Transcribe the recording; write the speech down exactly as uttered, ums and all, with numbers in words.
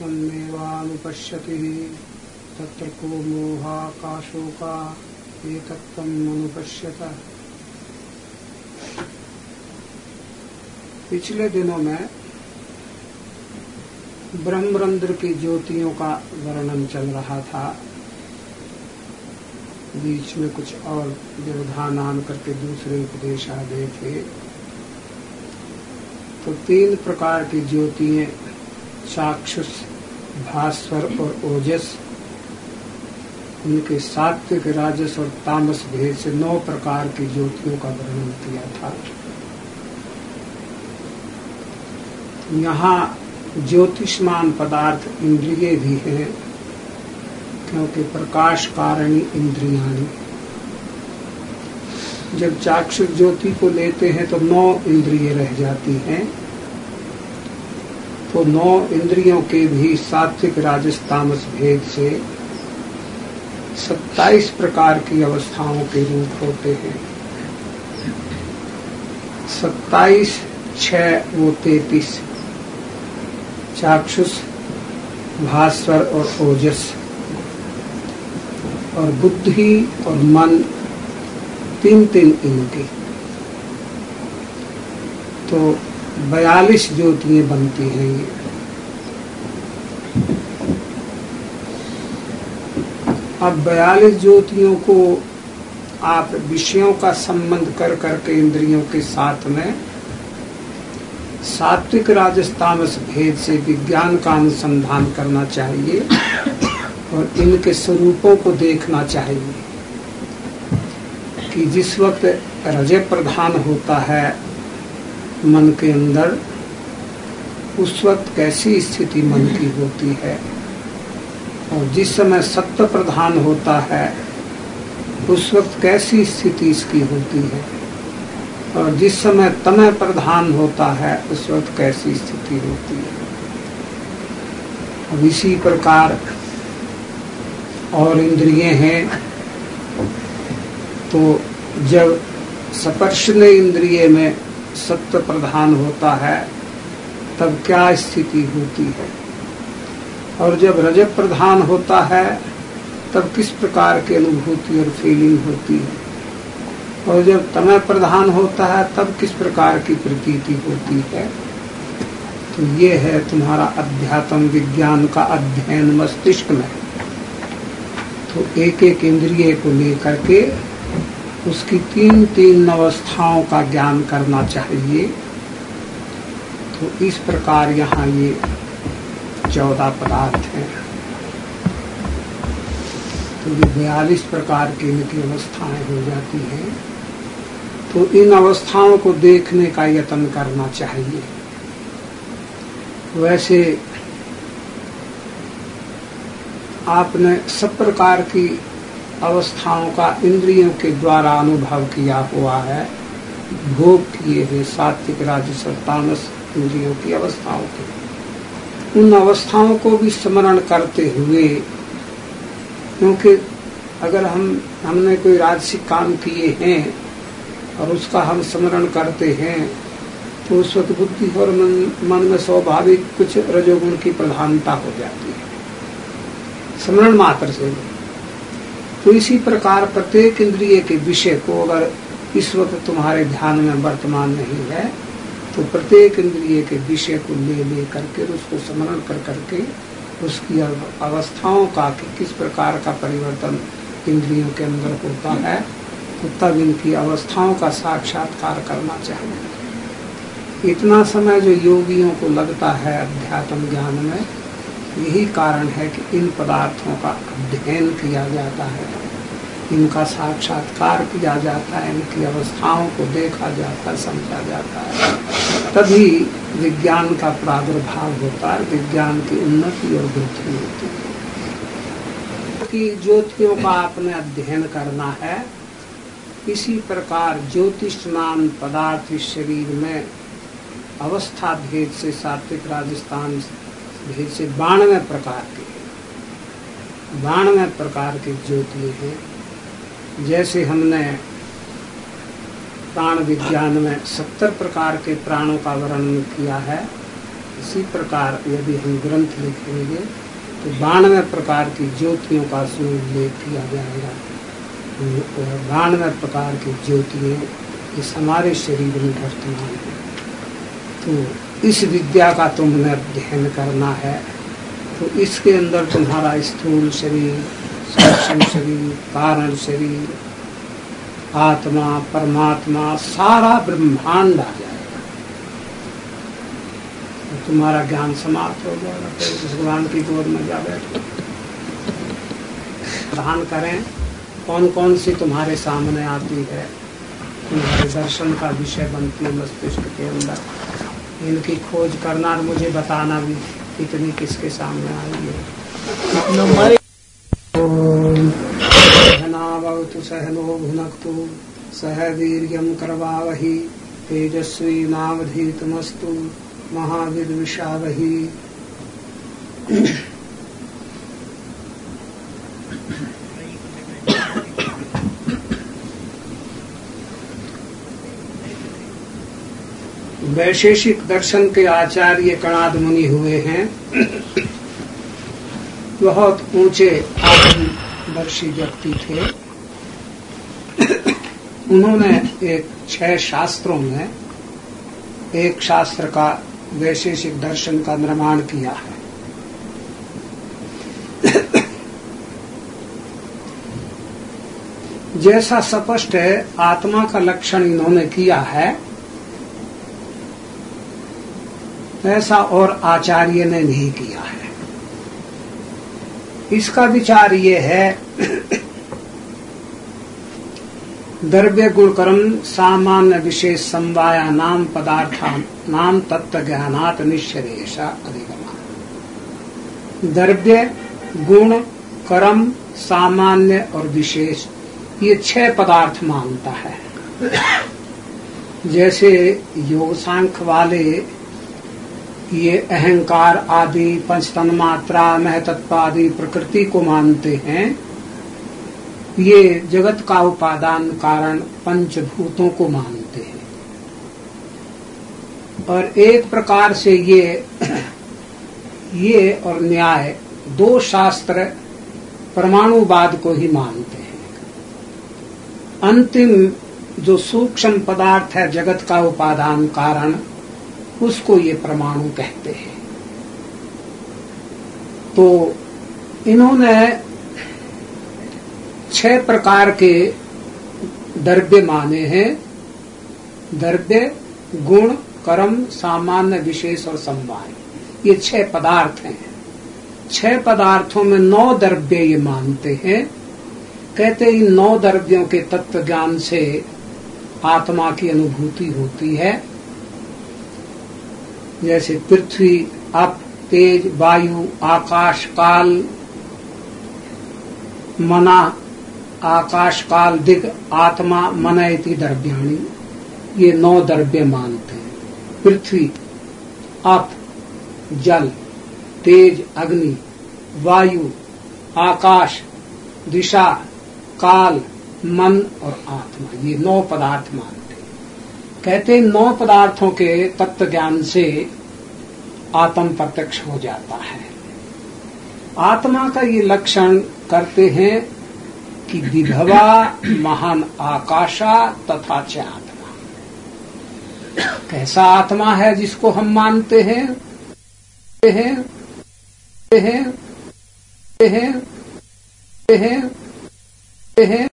एकत्वमेवानुपश्यति तत्र को मोहाकाशोका एकत्वमनुपश्यत। पिछले दिनों में ब्रह्मरंध्र की ज्योतियों का वर्णन चल रहा था। बीच में कुछ और व्यवधान आन करके दूसरे उपदेश आ गए थे। तो तीन प्रकार की ज्योतियां, चाक्षुष, भास्वर और ओजस, उनके सात्विक, राजस और तामस भेद से नौ प्रकार की ज्योतियों का वर्णन किया था। यहाँ ज्योतिष्मान पदार्थ इंद्रिय भी हैं, क्योंकि प्रकाश कारणी इंद्रियाणि। जब चाक्षुष ज्योति को लेते हैं तो नौ इंद्रिय रह जाती हैं। तो नौ इंद्रियों के भी सात्विक, राजस, तामस भेद से सत्ताईस प्रकार की अवस्थाओं के रूप होते हैं। सत्ताईस छह वो तैतीस, चाक्षुष, भास्वर और ओजस, और बुद्धि और मन तीन तीन इनकी, तो बयालीस ज्योतियां बनती हैं ये। अब बयालीस ज्योतियों को आप विषयों का संबंध कर करके इंद्रियों के साथ में सात्विक, राजस, तामस भेद से विज्ञान का अनुसंधान करना चाहिए और इनके स्वरूपों को देखना चाहिए कि जिस वक्त रज प्रधान होता है मन के अंदर, उस वक्त कैसी स्थिति मन की होती है, और जिस समय सत्व प्रधान होता है उस वक्त कैसी स्थिति इसकी होती है, और जिस समय तमः प्रधान होता है उस वक्त कैसी स्थिति होती है। अब इसी प्रकार और इंद्रिय हैं। तो जब स्पर्शने इंद्रिय में सत्व प्रधान होता है तब क्या स्थिति होती है, और जब रज प्रधान होता है तब किस प्रकार की अनुभूति और फीलिंग होती है, और जब तमः प्रधान होता है तब किस प्रकार की प्रतीति होती है। तो ये है तुम्हारा अध्यात्म विज्ञान का अध्ययन मस्तिष्क में। तो एक एक इंद्रिय को लेकर के उसकी तीन तीन अवस्थाओं का ज्ञान करना चाहिए। तो इस प्रकार यहाँ ये चौदह पदार्थ हैं। तो ये बयालीस प्रकार की इनकी अवस्थाएं हो जाती हैं। तो इन अवस्थाओं को देखने का यत्न करना चाहिए। वैसे आपने सब प्रकार की अवस्थाओं का इंद्रियों के द्वारा अनुभव किया हुआ है, भोग किए हैं सात्विक, राजस और तामस इंद्रियों की अवस्थाओं के। उन अवस्थाओं को भी स्मरण करते हुए, क्योंकि अगर हम हमने कोई राजसिक काम किए हैं और उसका हम स्मरण करते हैं तो उस वक्त बुद्धि और मन, मन में स्वाभाविक कुछ रजोगुण की प्रधानता हो जाती है स्मरण मात्र से। तो इसी प्रकार प्रत्येक इंद्रिय के विषय को अगर इस वक्त तुम्हारे ध्यान में वर्तमान नहीं है तो प्रत्येक इंद्रिय के विषय को ले ले करके उसको स्मरण कर करके उसकी अवस्थाओं का कि किस प्रकार का परिवर्तन इंद्रियों के अंदर होता है, तो तब इनकी अवस्थाओं का साक्षात्कार करना चाहिए। इतना समय जो योगियों को लगता है अध्यात्म ज्ञान में, यही कारण है कि इन पदार्थों का अध्ययन किया जाता है, इनका साक्षात्कार किया जाता है, इनकी अवस्थाओं को देखा जाता है, समझा जाता है, तभी विज्ञान का प्रादुर्भाव होता है, विज्ञान की उन्नति और वृद्धि होती है। कि ज्योतियों का आपने अध्ययन करना है। इसी प्रकार ज्योतिष्मान पदार्थ इस शरीर में अवस्था भेद से सात्विक, राजस्थान भेद से बानवे प्रकार के बानवे प्रकार के ज्योति हैं। जैसे हमने प्राण विज्ञान में सत्तर प्रकार के प्राणों का वर्णन किया है, इसी प्रकार यदि हम ग्रंथ लिखेंगे तो बानवे प्रकार की ज्योतियों का उल्लेख किया जाएगा। बानवे प्रकार की ज्योतियाँ इस हमारे शरीर में वर्तमान है। तो इस विद्या का तुमने अध्ययन करना है। तो इसके अंदर तुम्हारा स्थूल शरीर, सूक्ष्म शरीर, कारण शरीर, आत्मा, परमात्मा, सारा ब्रह्मांड आ जाएगा। तो तुम्हारा ज्ञान समाप्त हो जाएगा। तो भगवान की गोद में जा बैठो, ध्यान करें कौन कौन सी तुम्हारे सामने आती है, तुम्हारे दर्शन का विषय बनती है मस्तिष्क के अंदर। इनकी खोज करना और मुझे बताना भी कितनी किसके सामने आई है। सहनावतु सहनो भुनक्तु सह वीर्यं करवावहि तेजस्वी नावधीतमस्तु मा विद्विषावहि। वैशेषिक दर्शन के आचार्य कणाद मुनि हुए हैं। बहुत ऊंचे आत्मदर्शी व्यक्ति थे। उन्होंने एक छह शास्त्रों में एक शास्त्र का वैशेषिक दर्शन का निर्माण किया है। जैसा स्पष्ट है आत्मा का लक्षण इन्होंने किया है, ऐसा और आचार्य ने नहीं किया है। इसका विचार ये है, द्रव्य गुण कर्म सामान्य विशेष समवाया नाम पदार्था नाम तत्व ज्ञानात निश्चरेशा अधिगमा। द्रव्य, गुण, कर्म, सामान्य और विशेष, ये छह पदार्थ मानता है। जैसे योग सांख्य वाले ये अहंकार आदि, पंचतन मात्रा, महतत्व आदि प्रकृति को मानते हैं। ये जगत का उपादान कारण पंचभूतों को मानते हैं। और एक प्रकार से ये ये और न्याय दो शास्त्र परमाणुवाद को ही मानते हैं। अंतिम जो सूक्ष्म पदार्थ है जगत का उपादान कारण, उसको ये परमाणु कहते हैं। तो इन्होंने छह प्रकार के द्रव्य माने हैं। द्रव्य, गुण, कर्म, सामान्य, विशेष और समवाय, ये छह पदार्थ हैं। छह पदार्थों में नौ द्रव्य ये मानते हैं। कहते इन नौ द्रव्यों के तत्व ज्ञान से आत्मा की अनुभूति होती है। जैसे पृथ्वी, अप, तेज, वायु, आकाश, काल, मना, आकाश, काल, दिग, आत्मा, मन इति द्रव्याणि, ये नौ द्रव्य मानते हैं। पृथ्वी, अप, जल, तेज, अग्नि, वायु, आकाश, दिशा, काल, मन और आत्मा, ये नौ पदार्थ मानते हैं। कहते हैं नौ पदार्थों के तत्व ज्ञान से आत्म प्रत्यक्ष हो जाता है। आत्मा का ये लक्षण करते हैं कि विभवा महान आकाशा तथा च आत्मा। कैसा आत्मा है जिसको हम मानते हैं हैं हैं हैं हैं हैं